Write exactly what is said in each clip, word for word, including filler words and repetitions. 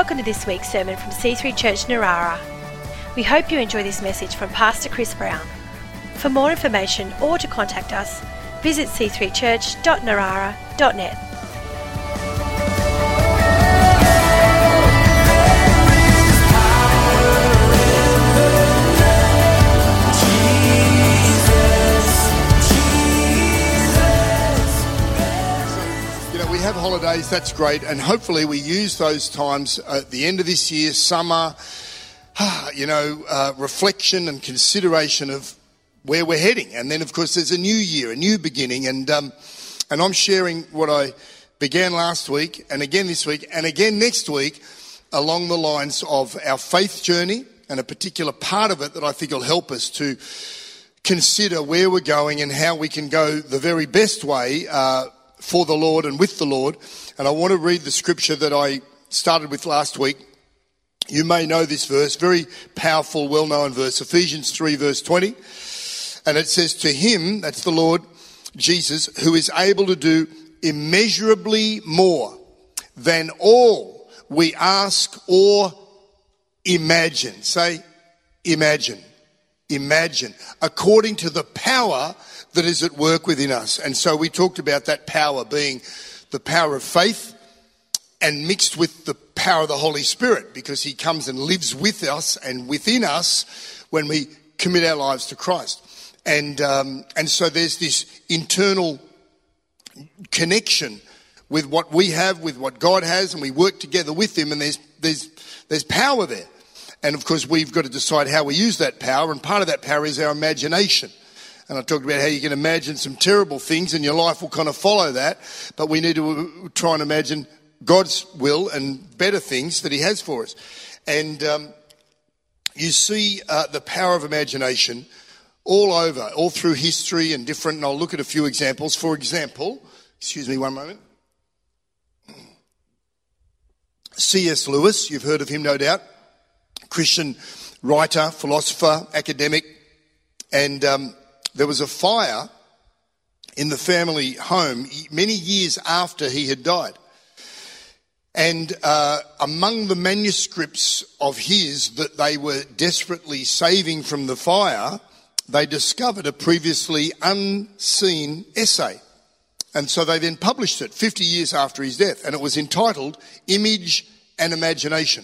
Welcome to this week's sermon from C three Church Narara. We hope you enjoy this message from Pastor Chris Brown. For more information or to contact us, visit c three church dot narara dot net. We have holidays, that's great, and hopefully we use those times at the end of this year, summer, you know, uh, reflection and consideration of where we're heading. And then, of course, there's a new year, a new beginning, and um, and I'm sharing what I began last week, and again this week, and again next week, along the lines of our faith journey, and a particular part of it that I think will help us to consider where we're going and how we can go the very best way uh for the Lord and with the Lord. And I want to read the scripture that I started with last week. You may know this verse, very powerful, well-known verse, Ephesians three verse twenty. And it says, to him, that's the Lord Jesus, who is able to do immeasurably more than all we ask or imagine. Say, imagine. Imagine. According to the power that is at work within us. And so we talked about that power being the power of faith and mixed with the power of the Holy Spirit, because he comes and lives with us and within us when we commit our lives to Christ. And um, and so there's this internal connection with what we have, with what God has, and we work together with him, and there's there's there's power there. And of course we've got to decide how we use that power, and part of that power is our imagination. And I talked about how you can imagine some terrible things and your life will kind of follow that. But we need to try and imagine God's will and better things that he has for us. And um, you see uh, the power of imagination all over, all through history and different. And I'll look at a few examples. For example, excuse me one moment. C S Lewis, you've heard of him no doubt. Christian writer, philosopher, academic. And um there was a fire in the family home many years after he had died. And uh, among the manuscripts of his that they were desperately saving from the fire, they discovered a previously unseen essay. And so they then published it fifty years after his death. And it was entitled Image and Imagination.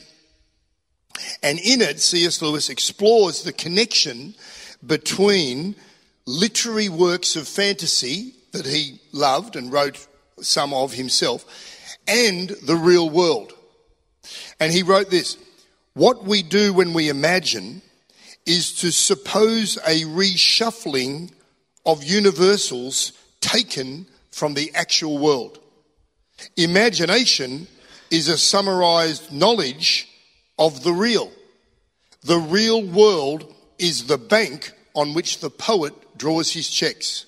And in it, C S Lewis explores the connection between literary works of fantasy that he loved and wrote some of himself, and the real world. And he wrote this: what we do when we imagine is to suppose a reshuffling of universals taken from the actual world. Imagination is a summarized knowledge of the real. The real world is the bank on which the poet draws his checks.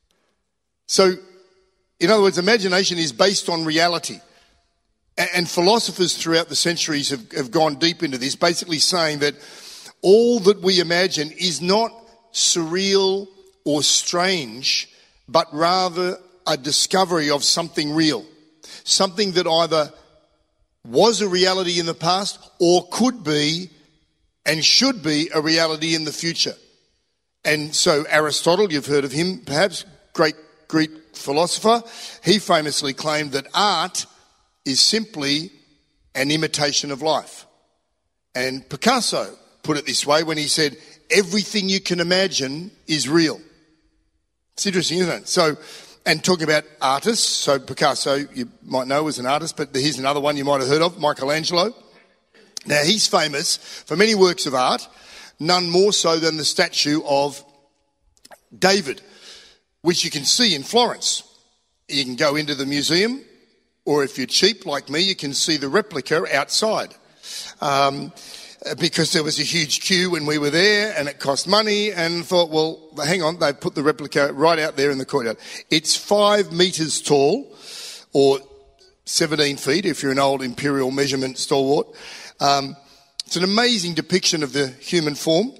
So, in other words, imagination is based on reality. And philosophers throughout the centuries have, have gone deep into this, basically saying that all that we imagine is not surreal or strange, but rather a discovery of something real. Something that either was a reality in the past or could be and should be a reality in the future. And so Aristotle, you've heard of him perhaps, great Greek philosopher, he famously claimed that art is simply an imitation of life. And Picasso put it this way when he said, everything you can imagine is real. It's interesting, isn't it? So, and talking about artists, so Picasso, you might know, was an artist, but here's another one you might have heard of, Michelangelo. Now, he's famous for many works of art, none more so than the statue of David, which you can see in Florence. You can go into the museum, or if you're cheap like me, you can see the replica outside. Um, because there was a huge queue when we were there and it cost money, and thought, well, hang on, they put the replica right out there in the courtyard. It's five metres tall, or seventeen feet if you're an old imperial measurement stalwart. Um, it's an amazing depiction of the human form.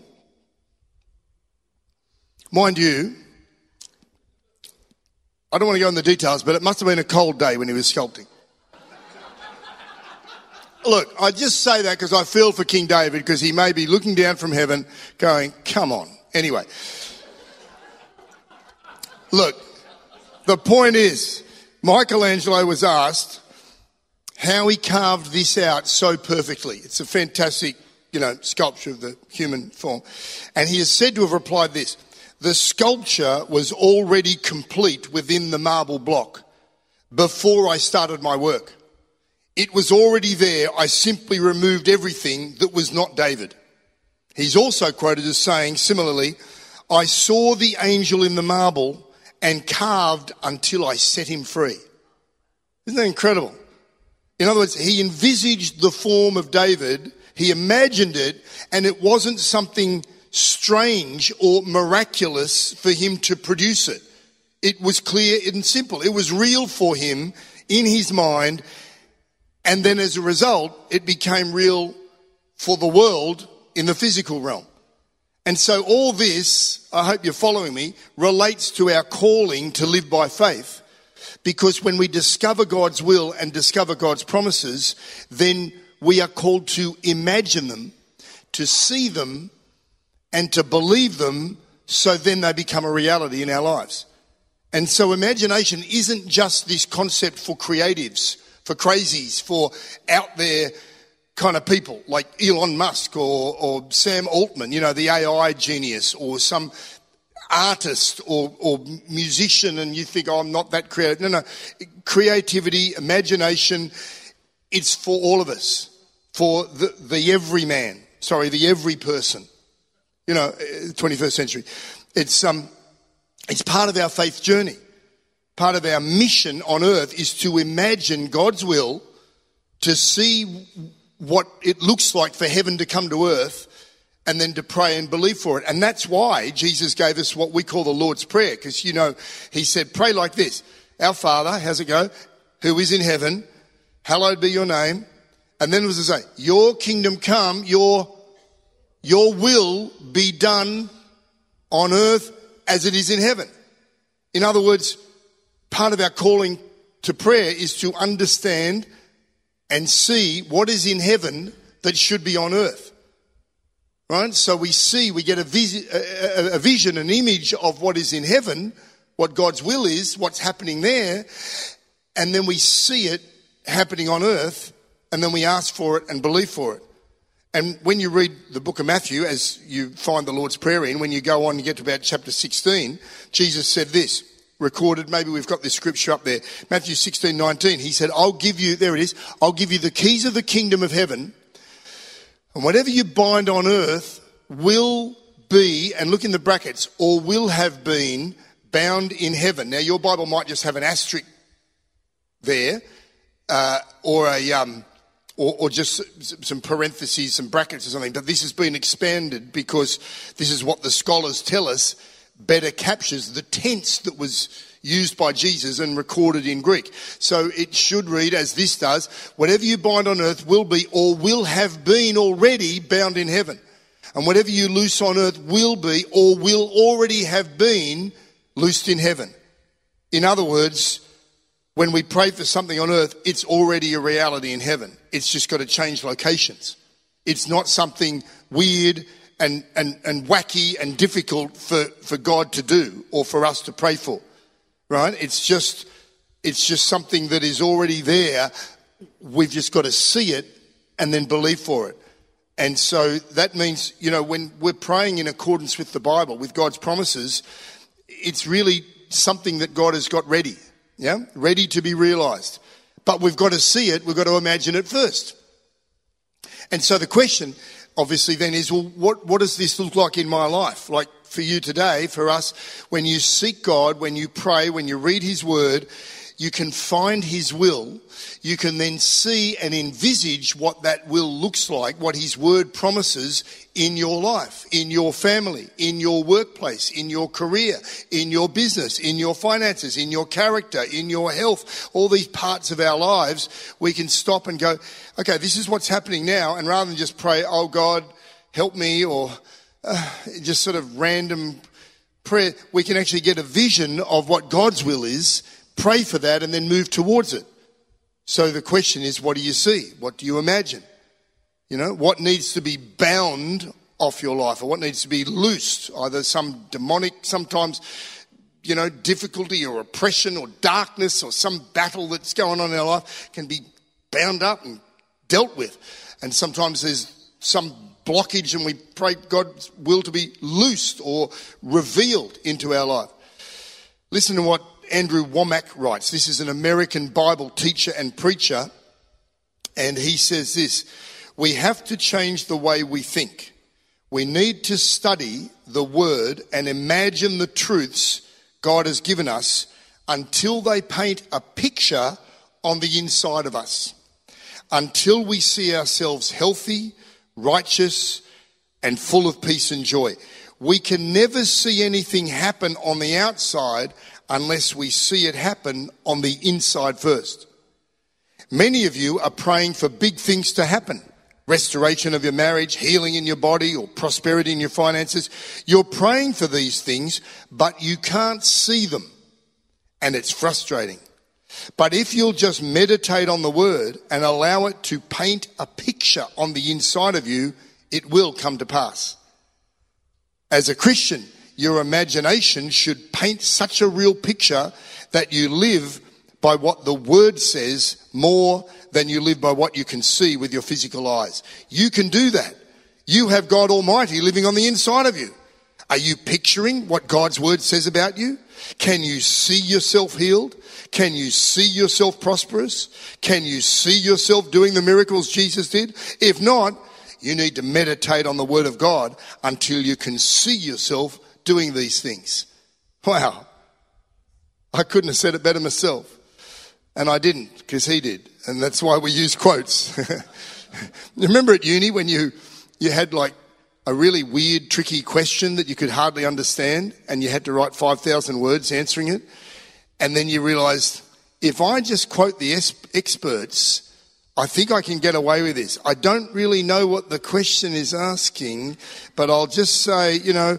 Mind you, I don't want to go into the details, but it must have been a cold day when he was sculpting. look, I just say that because I feel for King David, because he may be looking down from heaven going, come on. Anyway, look, the point is, Michelangelo was asked how he carved this out so perfectly. It's a fantastic, you know, sculpture of the human form. And he is said to have replied this: the sculpture was already complete within the marble block before I started my work. It was already there. I simply removed everything that was not David. He's also quoted as saying, similarly, I saw the angel in the marble and carved until I set him free. Isn't that incredible? In other words, he envisaged the form of David, he imagined it, and it wasn't something strange or miraculous for him to produce it. It was clear and simple. It was real for him in his mind, and then as a result, it became real for the world in the physical realm. And so all this, I hope you're following me, relates to our calling to live by faith. Because when we discover God's will and discover God's promises, then we are called to imagine them, to see them, and to believe them, so then they become a reality in our lives. And so imagination isn't just this concept for creatives, for crazies, for out there kind of people like Elon Musk or, or Sam Altman, you know, the A I genius, or some artist or, or musician, and you think, oh, I'm not that creative. No, no. Creativity, imagination, it's for all of us, for the, the everyman, sorry, the every person, you know, twenty-first century. It's, um, it's part of our faith journey. Part of our mission on earth is to imagine God's will, to see what it looks like for heaven to come to earth, and then to pray and believe for it. And that's why Jesus gave us what we call the Lord's Prayer, because, you know, he said, pray like this: Our Father, how's it go? Who is in heaven, hallowed be your name. And then it was to say, your kingdom come, your, your will be done on earth as it is in heaven. In other words, part of our calling to prayer is to understand and see what is in heaven that should be on earth. Right? So we see, we get a, vis- a, a vision, an image of what is in heaven, what God's will is, what's happening there, and then we see it happening on earth, and then we ask for it and believe for it. And when you read the book of Matthew, as you find the Lord's Prayer in, when you go on and get to about chapter sixteen, Jesus said this, recorded, maybe we've got this scripture up there, Matthew sixteen nineteen, he said, I'll give you, there it is, I'll give you the keys of the kingdom of heaven, and whatever you bind on earth will be, and look in the brackets, or will have been bound in heaven. Now your Bible might just have an asterisk there, uh, or a, um, or, or just some parentheses, some brackets or something, but this has been expanded because this is what the scholars tell us better captures the tense that was used by Jesus and recorded in Greek. So it should read as this does, whatever you bind on earth will be or will have been already bound in heaven. And whatever you loose on earth will be or will already have been loosed in heaven. In other words, when we pray for something on earth, it's already a reality in heaven. It's just got to change locations. It's not something weird and, and, and wacky and difficult for, for God to do or for us to pray for, right? It's just, it's just something that is already there. We've just got to see it and then believe for it. And so that means, you know, when we're praying in accordance with the Bible, with God's promises, it's really something that God has got ready, yeah, ready to be realized. But we've got to see it. We've got to imagine it first. And so the question, obviously, then is, well, what, what does this look like in my life? Like for you today, for us, when you seek God, when you pray, when you read his word, you can find his will. You can then see and envisage what that will looks like, what his word promises in your life, in your family, in your workplace, in your career, in your business, in your finances, in your character, in your health, all these parts of our lives. We can stop and go, okay, this is what's happening now. And rather than just pray, oh God, help me, or uh, just sort of random prayer, we can actually get a vision of what God's will is, pray for that, and then move towards it. So the question is, what do you see? What do you imagine? You know, what needs to be bound off your life, or what needs to be loosed? Either some demonic, sometimes, you know, difficulty or oppression or darkness or some battle that's going on in our life can be bound up and dealt with. And sometimes there's some blockage, and we pray God's will to be loosed or revealed into our life. Listen to what Andrew Wommack writes. This is an American Bible teacher and preacher, and he says this: we have to change the way we think. We need to study the Word and imagine the truths God has given us until they paint a picture on the inside of us, until we see ourselves healthy, righteous, and full of peace and joy. We can never see anything happen on the outside unless we see it happen on the inside first. Many of you are praying for big things to happen. Restoration of your marriage, healing in your body, or prosperity in your finances. You're praying for these things, but you can't see them. And it's frustrating. But if you'll just meditate on the Word and allow it to paint a picture on the inside of you, it will come to pass. As a Christian, your imagination should paint such a real picture that you live by what the Word says more than you live by what you can see with your physical eyes. You can do that. You have God Almighty living on the inside of you. Are you picturing what God's Word says about you? Can you see yourself healed? Can you see yourself prosperous? Can you see yourself doing the miracles Jesus did? If not, you need to meditate on the Word of God until you can see yourself doing these things. Wow. I couldn't have said it better myself. And I didn't, because he did. And that's why we use quotes. Remember at uni when you, you had like a really weird, tricky question that you could hardly understand, and you had to write five thousand words answering it? And then you realised, if I just quote the es- experts, I think I can get away with this. I don't really know what the question is asking, but I'll just say, you know,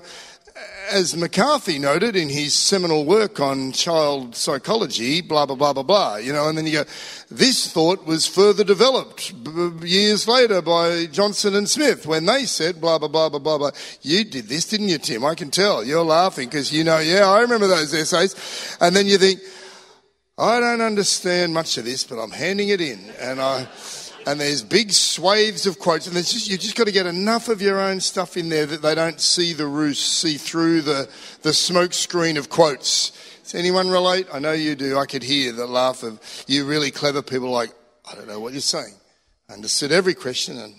as McCarthy noted in his seminal work on child psychology, blah, blah, blah, blah, blah, you know, and then you go, this thought was further developed b- years later by Johnson and Smith when they said blah, blah, blah, blah, blah, blah. You did this, didn't you, Tim? I can tell. You're laughing because you know, yeah, I remember those essays. And then you think, I don't understand much of this, but I'm handing it in. And I... And there's big swathes of quotes, and it's just, you just got to get enough of your own stuff in there that they don't see the roost, see through the, the smoke screen of quotes. Does anyone relate? I know you do. I could hear the laugh of you really clever people like, I don't know what you're saying. I understood every question and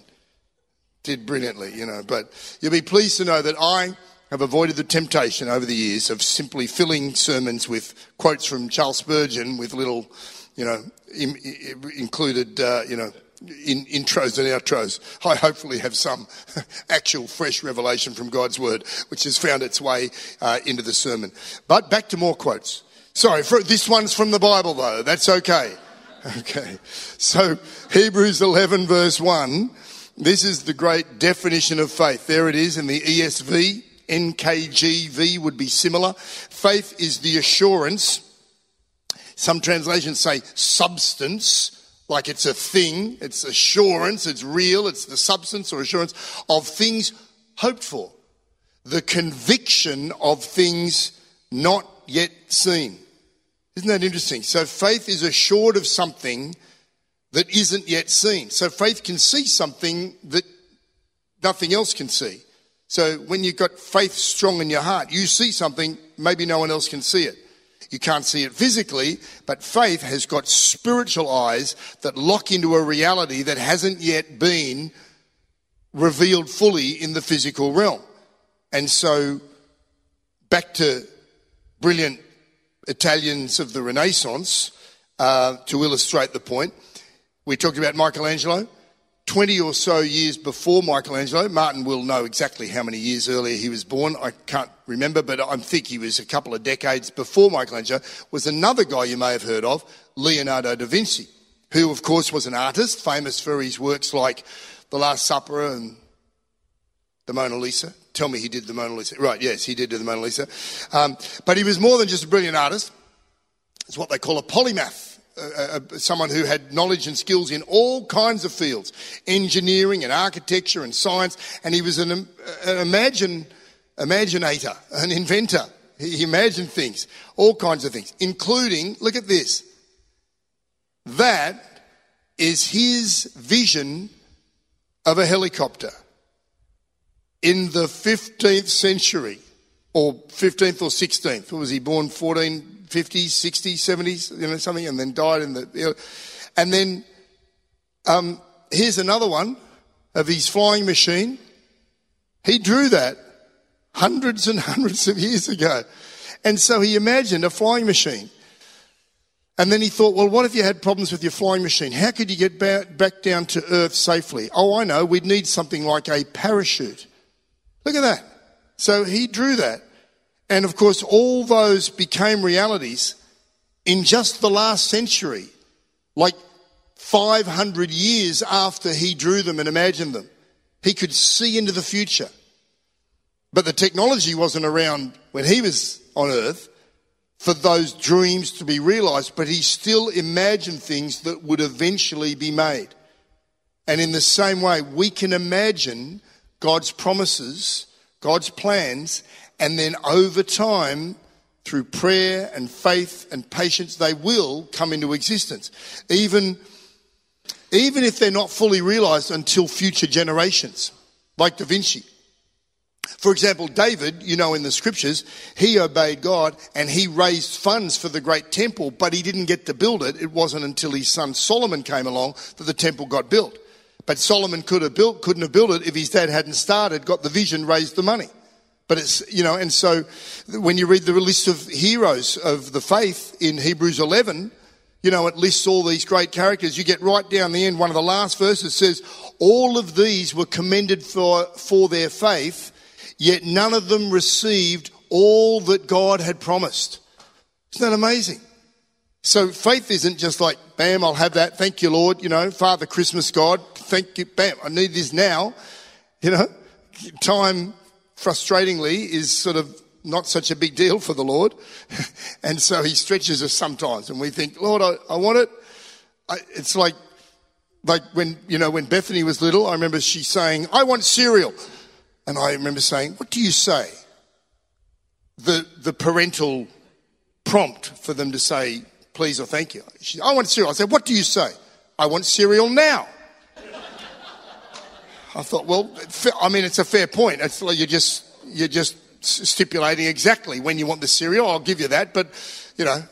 did brilliantly, you know. But you'll be pleased to know that I have avoided the temptation over the years of simply filling sermons with quotes from Charles Spurgeon with little, you know, in, in, included, uh, you know, In, intros and outros. I hopefully have some actual fresh revelation from God's Word, which has found its way uh, into the sermon. But back to more quotes. Sorry, for, this one's from the Bible though. That's okay. Okay. So Hebrews eleven verse one. This is the great definition of faith. There it is in the E S V. N K J V would be similar. Faith is the assurance. Some translations say substance. Like it's a thing, it's assurance, it's real, it's the substance or assurance of things hoped for. The conviction of things not yet seen. Isn't that interesting? So faith is assured of something that isn't yet seen. So faith can see something that nothing else can see. So when you've got faith strong in your heart, you see something, maybe no one else can see it. You can't see it physically, but faith has got spiritual eyes that lock into a reality that hasn't yet been revealed fully in the physical realm. And so, back to brilliant Italians of the Renaissance, uh, to illustrate the point, we talked about Michelangelo. twenty or so years before Michelangelo, Martin will know exactly how many years earlier he was born. I can't remember, but I think he was a couple of decades before Michelangelo, was another guy you may have heard of, Leonardo da Vinci, who of course was an artist, famous for his works like The Last Supper and the Mona Lisa. Tell me he did the Mona Lisa. Right, yes, he did do the Mona Lisa. Um, but he was more than just a brilliant artist. It's what they call a polymath. uh, uh, someone who had knowledge and skills in all kinds of fields, engineering and architecture and science, and he was an, an imagine, imaginator, an inventor. He imagined things, all kinds of things, including, look at this, that is his vision of a helicopter in the fifteenth century, or fifteenth or sixteenth. Was he born fourteen fifties, sixties, seventies, you know, something, and then died in the... You know, and then um, here's another one of his flying machine. He drew that hundreds and hundreds of years ago. And so he imagined a flying machine. And then he thought, well, what if you had problems with your flying machine? How could you get back down to Earth safely? Oh, I know, we'd need something like a parachute. Look at that. So he drew that. And of course, all those became realities in just the last century, like five hundred years after he drew them and imagined them. He could see into the future. But the technology wasn't around when he was on Earth for those dreams to be realised, but he still imagined things that would eventually be made. And in the same way, we can imagine God's promises, God's plans, and then over time, through prayer and faith and patience, they will come into existence. Even, even if they're not fully realised until future generations, like Da Vinci. For example, David, you know in the scriptures, he obeyed God and he raised funds for the great temple, but he didn't get to build it. It wasn't until his son Solomon came along that the temple got built. But Solomon could have built, couldn't have built it if his dad hadn't started, got the vision, raised the money. But it's, you know, and so when you read the list of heroes of the faith in Hebrews eleven, you know, it lists all these great characters. You get right down the end, one of the last verses says, all of these were commended for, for their faith, yet none of them received all that God had promised. Isn't that amazing? So faith isn't just like, bam, I'll have that. Thank you, Lord. You know, Father Christmas God, thank you. Bam, I need this now. You know, time, frustratingly, is sort of not such a big deal for the Lord. And so he stretches us sometimes. And we think, Lord, I, I want it. I, it's like, like when, you know, when Bethany was little, I remember she saying, I want cereal. And I remember saying, what do you say? The the parental prompt for them to say, please or thank you. She said, I want cereal. I said, what do you say? I want cereal now. I thought, well, I mean, it's a fair point. It's like you're just, you're just stipulating exactly when you want the cereal. I'll give you that. But, you know,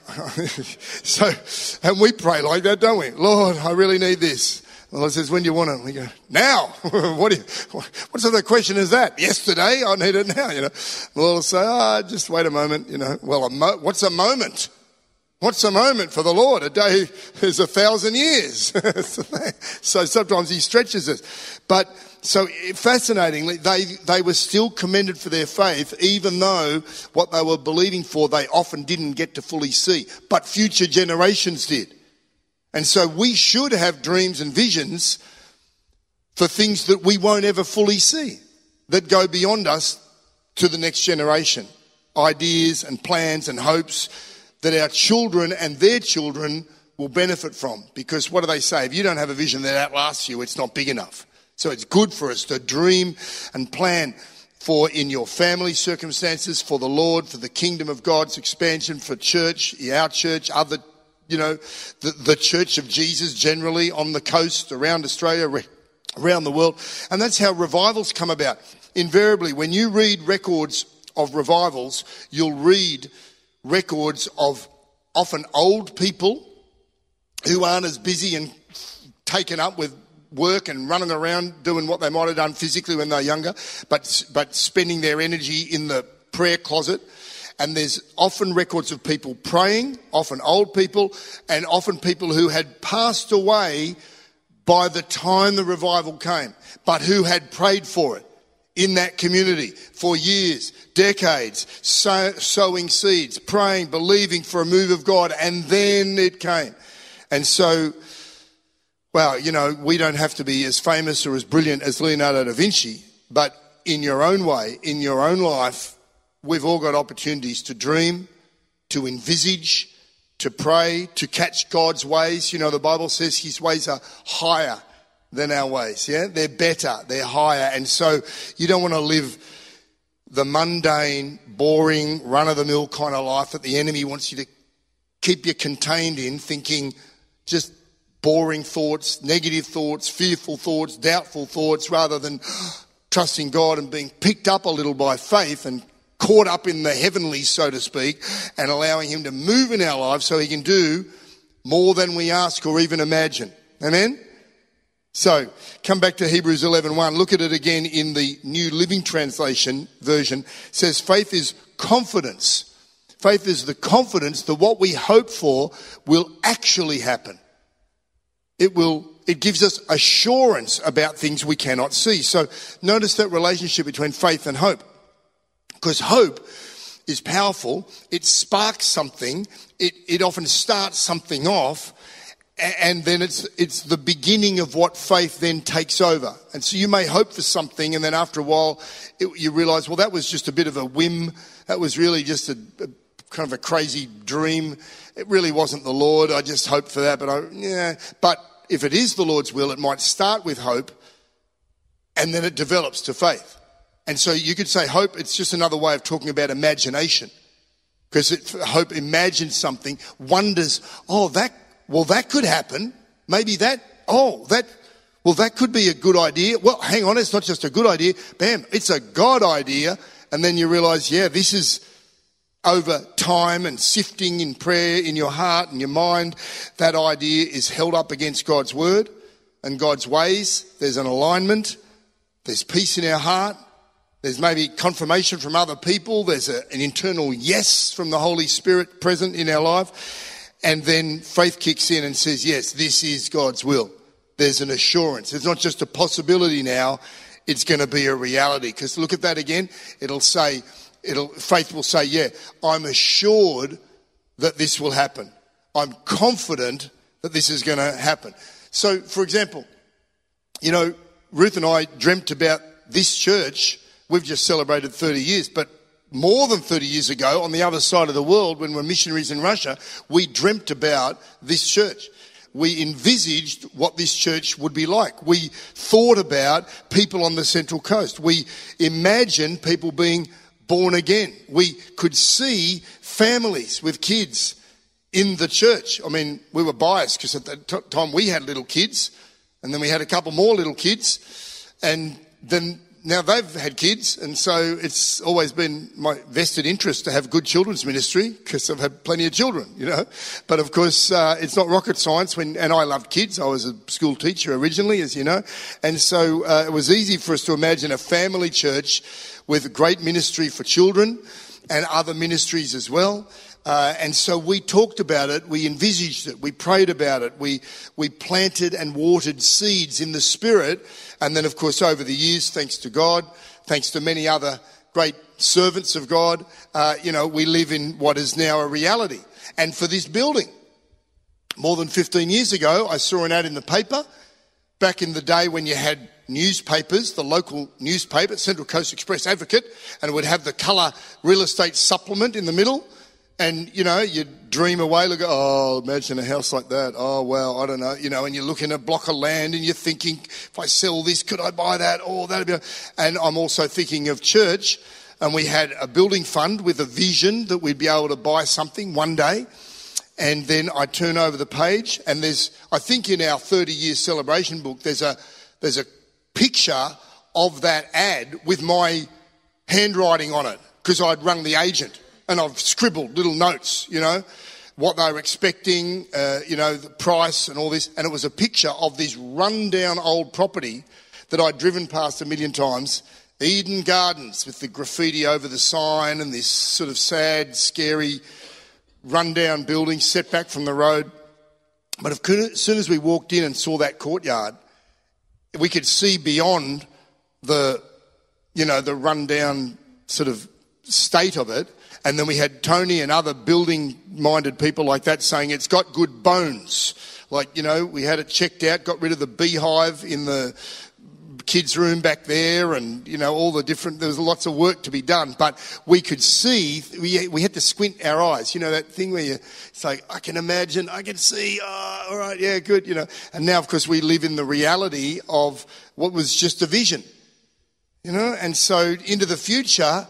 so, and we pray like that, don't we? Lord, I really need this. The Lord says, when do you want it? We go, now. what, do you, what sort of question is that? Yesterday? I need it now, you know. The Lord will say, ah, oh, just wait a moment, you know. Well, a mo- what's a moment? What's a moment for the Lord? A day is a thousand years. So sometimes he stretches us. But so fascinatingly, they, they were still commended for their faith, even though what they were believing for, they often didn't get to fully see. But future generations did. And so we should have dreams and visions for things that we won't ever fully see, that go beyond us to the next generation. Ideas and plans and hopes that our children and their children will benefit from. Because what do they say? If you don't have a vision that outlasts you, it's not big enough. So it's good for us to dream and plan for in your family circumstances, for the Lord, for the kingdom of God's expansion, for church, our church, other, you know, the, the church of Jesus generally on the coast, around Australia, around the world. And that's how revivals come about. Invariably, when you read records of revivals, you'll read records of often old people who aren't as busy and taken up with work and running around doing what they might have done physically when they were younger, but but spending their energy in the prayer closet. And there's often records of people praying, often old people, and often people who had passed away by the time the revival came, but who had prayed for it in that community for years, decades, sow, sowing seeds, praying, believing for a move of God, and then it came. And so, well, you know, we don't have to be as famous or as brilliant as Leonardo da Vinci, but in your own way, in your own life, we've all got opportunities to dream, to envisage, to pray, to catch God's ways. You know, the Bible says his ways are higher than our ways, yeah? They're better, they're higher. And so you don't want to live the mundane, boring, run-of-the-mill kind of life that the enemy wants you to keep you contained in, thinking just boring thoughts, negative thoughts, fearful thoughts, doubtful thoughts, rather than trusting God and being picked up a little by faith and caught up in the heavenlies, so to speak, and allowing him to move in our lives so he can do more than we ask or even imagine. Amen? So, come back to Hebrews eleven one. Look at it again in the New Living Translation version. It says, faith is confidence. Faith is the confidence that what we hope for will actually happen. It will, it gives us assurance about things we cannot see. So, notice that relationship between faith and hope. Because hope is powerful. It sparks something. It, it often starts something off. And then it's it's the beginning of what faith then takes over. And so you may hope for something, and then after a while it, you realise, well, that was just a bit of a whim. That was really just a, a kind of a crazy dream. It really wasn't the Lord. I just hoped for that. But I, yeah. But if it is the Lord's will, it might start with hope, and then it develops to faith. And so you could say hope, it's just another way of talking about imagination. Because hope imagines something, wonders, oh, that, well, that could happen. Maybe that, oh, that, well, that could be a good idea. Well, hang on, it's not just a good idea. Bam, it's a God idea. And then you realise, yeah, this is over time and sifting in prayer in your heart and your mind. That idea is held up against God's word and God's ways. There's an alignment. There's peace in our heart. There's maybe confirmation from other people. There's a, an internal yes from the Holy Spirit present in our life. And then faith kicks in and says, yes, this is God's will. There's an assurance. It's not just a possibility now. It's going to be a reality. Because look at that again. It'll say, it'll, faith will say, yeah, I'm assured that this will happen. I'm confident that this is going to happen. So, for example, you know, Ruth and I dreamt about this church. We've just celebrated thirty years, but more than thirty years ago, on the other side of the world, when we're missionaries in Russia, we dreamt about this church. We envisaged what this church would be like. We thought about people on the Central Coast. We imagined people being born again. We could see families with kids in the church. I mean, we were biased because at the t- time we had little kids, and then we had a couple more little kids, and then now they've had kids, and so it's always been my vested interest to have good children's ministry because I've had plenty of children, you know. But of course, uh, it's not rocket science. When and I loved kids. I was a school teacher originally, as you know, and so uh, it was easy for us to imagine a family church with great ministry for children and other ministries as well. Uh, and so we talked about it, we envisaged it, we prayed about it, we we planted and watered seeds in the Spirit. And then, of course, over the years, thanks to God, thanks to many other great servants of God, uh, you know, we live in what is now a reality. And for this building, more than fifteen years ago, I saw an ad in the paper, back in the day when you had newspapers, the local newspaper, Central Coast Express Advocate, and it would have the colour real estate supplement in the middle. And, you know, you dream away, look, oh, imagine a house like that. Oh, well, I don't know. You know, and you're looking at a block of land and you're thinking, if I sell this, could I buy that? Oh, that'd be... And I'm also thinking of church. And we had a building fund with a vision that we'd be able to buy something one day. And then I turn over the page and there's, I think in our thirty-year celebration book, there's a there's a picture of that ad with my handwriting on it because I'd rung the agent. And I've scribbled little notes, you know, what they were expecting, uh, you know, the price and all this. And it was a picture of this run-down old property that I'd driven past a million times, Eden Gardens, with the graffiti over the sign and this sort of sad, scary, run-down building set back from the road. But as soon as we walked in and saw that courtyard, we could see beyond the, you know, the run-down sort of state of it. And then we had Tony and other building-minded people like that saying it's got good bones. Like, you know, we had it checked out, got rid of the beehive in the kids' room back there, and, you know, all the different, there was lots of work to be done, but we could see, we, we had to squint our eyes, you know, that thing where you, it's like, I can imagine, I can see, oh, all right, yeah, good, you know. And now, of course, we live in the reality of what was just a vision, you know, and so into the future,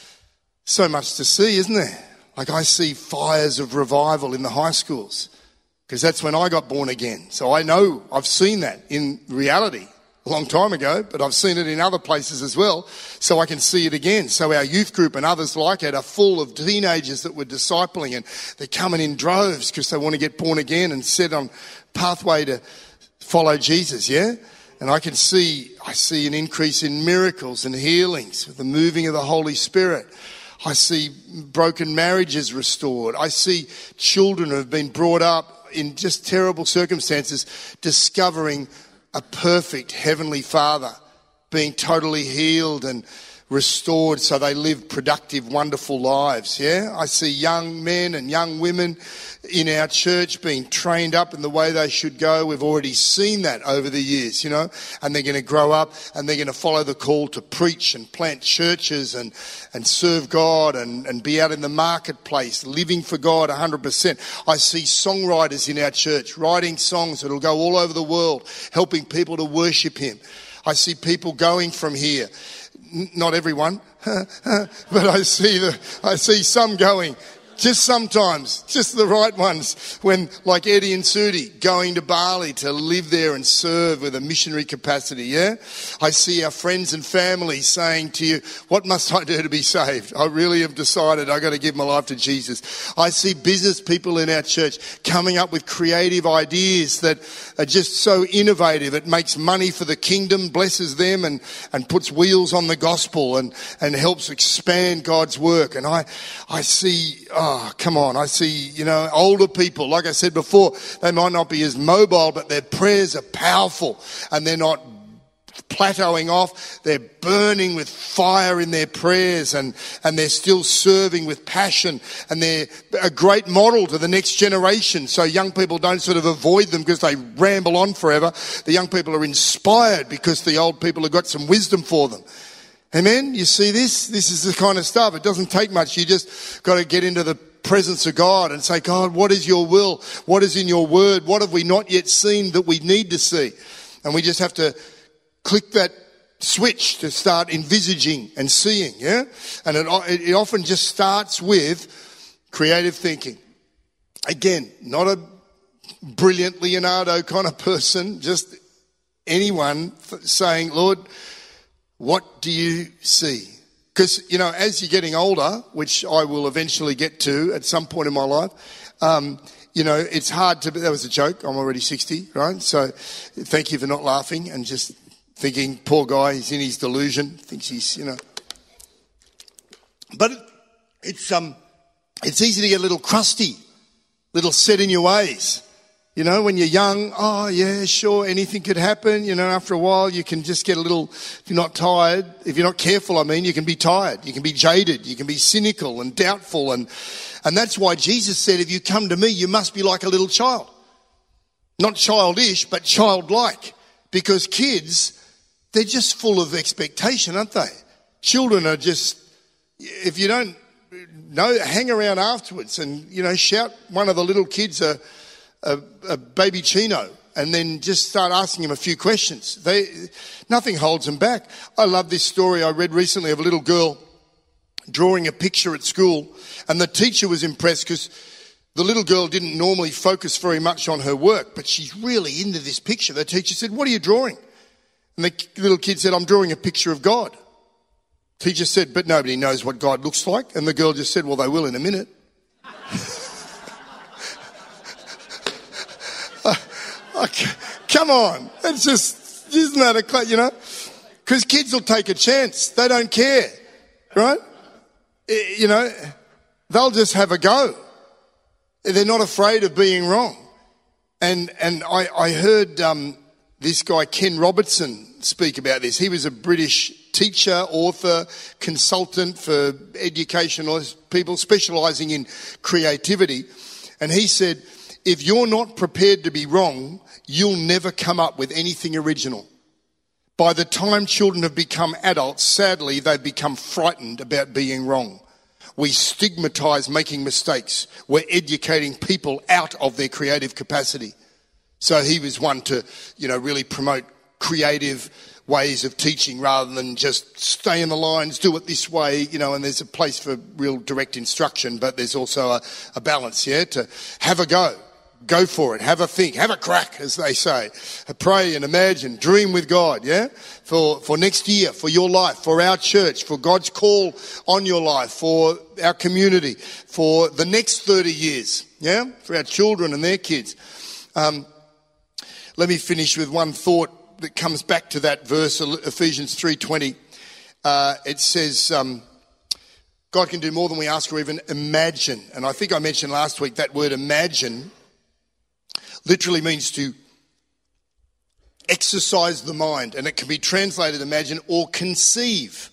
so much to see, isn't there? Like, I see fires of revival in the high schools, because that's when I got born again. So I know, I've seen that in reality a long time ago, but I've seen it in other places as well, so I can see it again. So our youth group and others like it are full of teenagers that we're discipling, and they're coming in droves because they want to get born again and set on pathway to follow Jesus, yeah? And I can see, I see an increase in miracles and healings with the moving of the Holy Spirit. I see broken marriages restored. I see children who have been brought up in just terrible circumstances discovering a perfect Heavenly Father, being totally healed and restored so they live productive, wonderful lives, yeah? I see young men and young women in our church being trained up in the way they should go. We've already seen that over the years, you know, and they're going to grow up and they're going to follow the call to preach and plant churches and, and serve God and, and be out in the marketplace, living for God one hundred percent. I see songwriters in our church writing songs that'll go all over the world, helping people to worship Him. I see people going from here. Not everyone, but I see the, I see some going, just sometimes, just the right ones, when, like Eddie and Sudi, going to Bali to live there and serve with a missionary capacity, yeah? I see our friends and family saying to you, what must I do to be saved? I really have decided I've got to give my life to Jesus. I see business people in our church coming up with creative ideas that are just so innovative. It makes money for the kingdom, blesses them, and, and puts wheels on the gospel and, and helps expand God's work. And I, I see... Oh, come on. I see, you know, older people, like I said before, they might not be as mobile, but their prayers are powerful and they're not plateauing off. They're burning with fire in their prayers and, and they're still serving with passion, and they're a great model to the next generation. So young people don't sort of avoid them because they ramble on forever. The young people are inspired because the old people have got some wisdom for them. Amen? You see this? This is the kind of stuff. It doesn't take much. You just got to get into the presence of God and say, God, what is your will? What is in your word? What have we not yet seen that we need to see? And we just have to click that switch to start envisaging and seeing, yeah? And it, it often just starts with creative thinking. Again, not a brilliant Leonardo kind of person, just anyone saying, Lord, what do you see? Because, you know, as you're getting older, which I will eventually get to at some point in my life, um, you know, it's hard to, that was a joke, I'm already sixty, right? So thank you for not laughing and just thinking, poor guy, he's in his delusion, thinks he's, you know. But it, it's um, it's easy to get a little crusty, a little set in your ways. You know, when you're young, oh yeah, sure, anything could happen. You know, after a while you can just get a little, if you're not tired, if you're not careful, I mean, you can be tired, you can be jaded, you can be cynical and doubtful. And, and that's why Jesus said, if you come to me, you must be like a little child. Not childish, but childlike. Because kids, they're just full of expectation, aren't they? Children are just, if you don't know, hang around afterwards and, you know, shout one of the little kids a, A, a baby chino and then just start asking him a few questions. They, nothing holds them back. I love this story I read recently of a little girl drawing a picture at school, and the teacher was impressed because the little girl didn't normally focus very much on her work, but she's really into this picture. The teacher said, what are you drawing? And the little kid said, I'm drawing a picture of God. Teacher said, but nobody knows what God looks like. And the girl just said, well, they will in a minute. Okay, come on, it's just, isn't that a, you know, because kids will take a chance. They don't care, right? You know, they'll just have a go. They're not afraid of being wrong. And and I, I heard um, this guy, Ken Robertson, speak about this. He was a British teacher, author, consultant for educational people specialising in creativity. And he said, if you're not prepared to be wrong, you'll never come up with anything original. By the time children have become adults, sadly, they become frightened about being wrong. We stigmatize making mistakes. We're educating people out of their creative capacity. So he was one to, you know, really promote creative ways of teaching rather than just stay in the lines, do it this way, you know, and there's a place for real direct instruction, but there's also a, a balance, yeah, to have a go. Go for it. Have a think. Have a crack, as they say. Pray and imagine. Dream with God, yeah? For for next year, for your life, for our church, for God's call on your life, for our community, for the next thirty years, yeah? For our children and their kids. Um, let me finish with one thought that comes back to that verse, Ephesians three twenty. Uh, it says, um, God can do more than we ask or even imagine. And I think I mentioned last week that word imagine literally means to exercise the mind, and it can be translated imagine or conceive.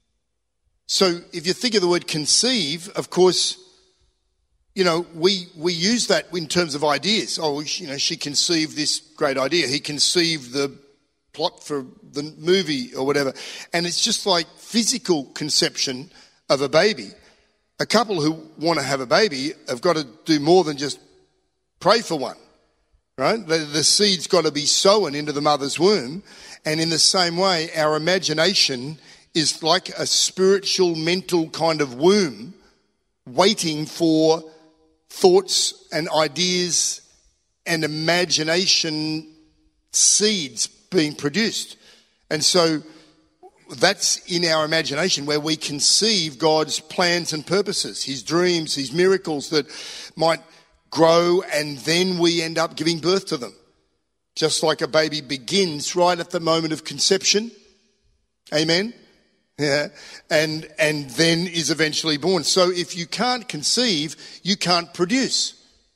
So if you think of the word conceive, of course, you know, we we use that in terms of ideas. Oh, you know, she conceived this great idea. He conceived the plot for the movie or whatever. And it's just like physical conception of a baby. A couple who want to have a baby have got to do more than just pray for one. Right? The, the seed's got to be sown into the mother's womb. And in the same way, our imagination is like a spiritual, mental kind of womb waiting for thoughts and ideas and imagination seeds being produced. And so that's in our imagination where we conceive God's plans and purposes, his dreams, his miracles that might grow, and then we end up giving birth to them. Just like a baby begins right at the moment of conception. Amen? Yeah. And, and then is eventually born. So if you can't conceive, you can't produce.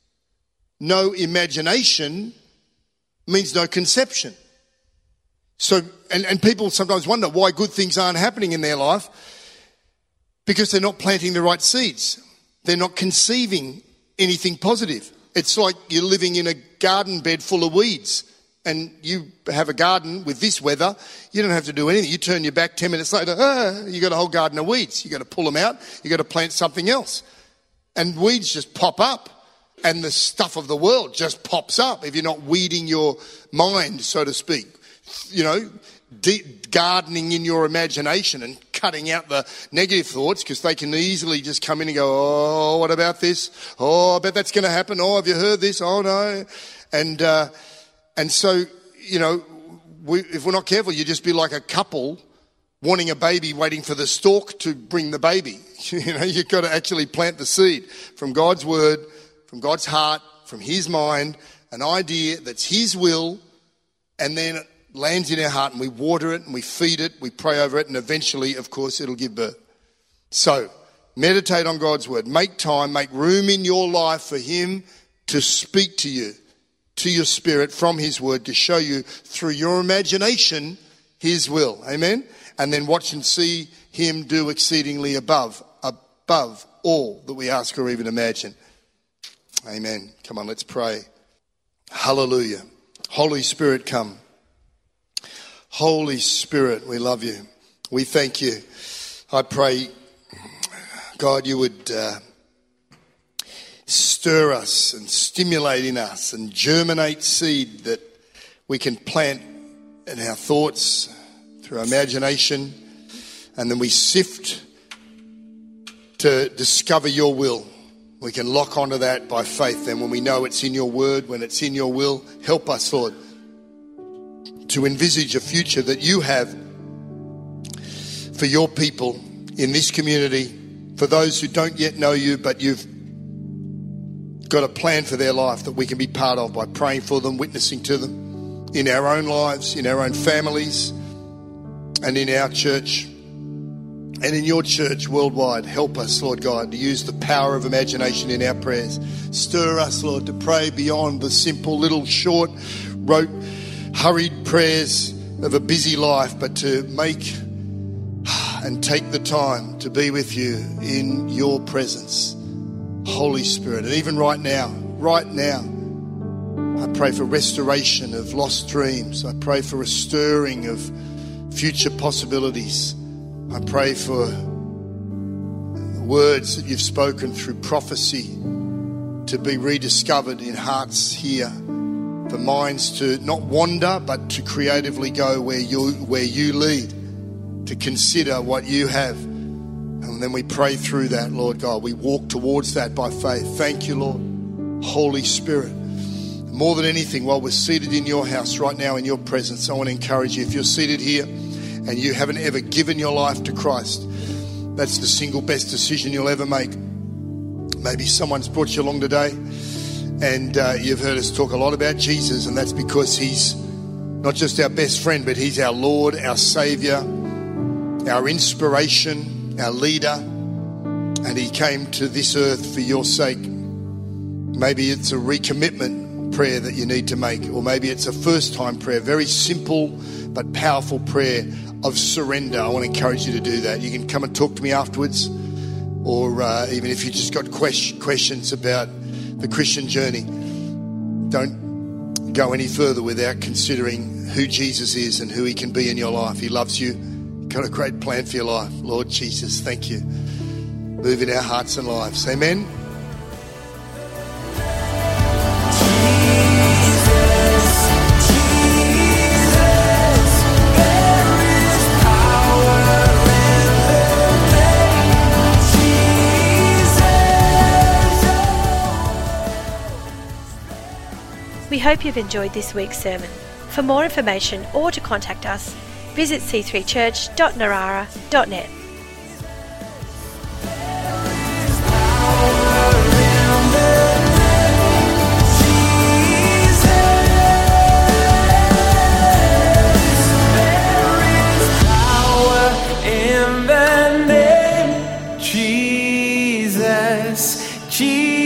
No imagination means no conception. So, and, and people sometimes wonder why good things aren't happening in their life, because they're not planting the right seeds. They're not conceiving anything positive. It's like you're living in a garden bed full of weeds, and you have a garden with this weather. You don't have to do anything. You turn your back ten minutes later, ah, you got a whole garden of weeds. You got to pull them out. You got to plant something else, and weeds just pop up, and the stuff of the world just pops up if you're not weeding your mind, so to speak. You know, de- gardening in your imagination and cutting out the negative thoughts, because they can easily just come in and go, oh, what about this? Oh, I bet that's going to happen. Oh, have you heard this? Oh, no. And uh, and so, you know, we, if we're not careful, you just be like a couple wanting a baby, waiting for the stalk to bring the baby. You know, you've got to actually plant the seed from God's word, from God's heart, from his mind, an idea that's his will, and then lands in our heart, and we water it and we feed it, we pray over it, and eventually, of course, it'll give birth. So, meditate on God's word. Make time, make room in your life for him to speak to you, to your spirit from his word, to show you through your imagination his will. Amen? And then watch and see him do exceedingly above, above all that we ask or even imagine. Amen. Come on, let's pray. Hallelujah. Holy Spirit, come. Holy Spirit, we love you. We thank you. I pray, God, you would uh, stir us and stimulate in us and germinate seed that we can plant in our thoughts, through our imagination, and then we sift to discover your will. We can lock onto that by faith. Then when we know it's in your word, when it's in your will, help us, Lord, to envisage a future that you have for your people in this community, for those who don't yet know you, but you've got a plan for their life that we can be part of by praying for them, witnessing to them in our own lives, in our own families, and in our church, and in your church worldwide. Help us, Lord God, to use the power of imagination in our prayers. Stir us, Lord, to pray beyond the simple little short, rote, hurried prayers of a busy life, but to make and take the time to be with you in your presence, Holy Spirit. And even right now, right now, I pray for restoration of lost dreams. I pray for a stirring of future possibilities. I pray for words that you've spoken through prophecy to be rediscovered in hearts here, for minds to not wander but to creatively go where you where you lead, to consider what you have. And then we pray through that, Lord God. We walk towards that by faith. Thank you, Lord. Holy Spirit. More than anything, while we're seated in your house right now in your presence, I want to encourage you, if you're seated here and you haven't ever given your life to Christ, that's the single best decision you'll ever make. Maybe someone's brought you along today and uh, you've heard us talk a lot about Jesus, and that's because he's not just our best friend, but he's our Lord, our Saviour, our inspiration, our leader, and he came to this earth for your sake. Maybe it's a recommitment prayer that you need to make, or maybe it's a first-time prayer, very simple but powerful prayer of surrender. I want to encourage you to do that. You can come and talk to me afterwards, or uh, even if you just got question, questions about the Christian journey, don't go any further without considering who Jesus is and who he can be in your life. He loves you. He's got a great plan for your life. Lord Jesus, thank you. Move in our hearts and lives. Amen. We hope you've enjoyed this week's sermon. For more information or to contact us, visit c three church dot narara dot net. Jesus, Jesus.